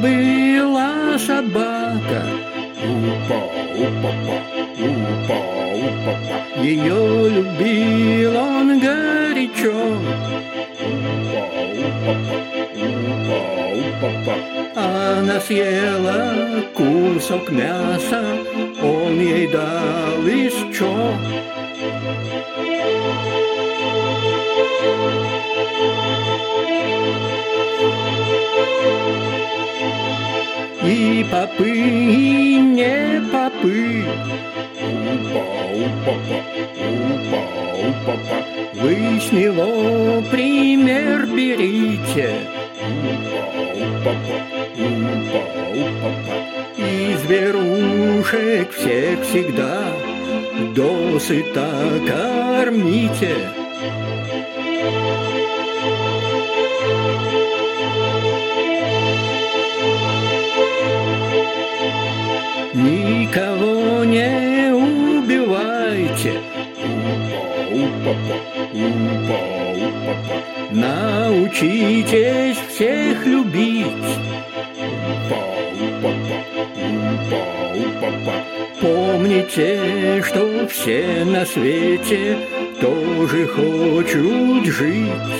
была собака. Ее любил он горячо. Она съела кусок мяса, он ей дал еще. И попы, и не попы. Вы с него пример берите. И зверушек всех всегда досыта кормите. Никого не убивайте. Научитесь всех любить. Помните, что все на свете тоже хотят жить.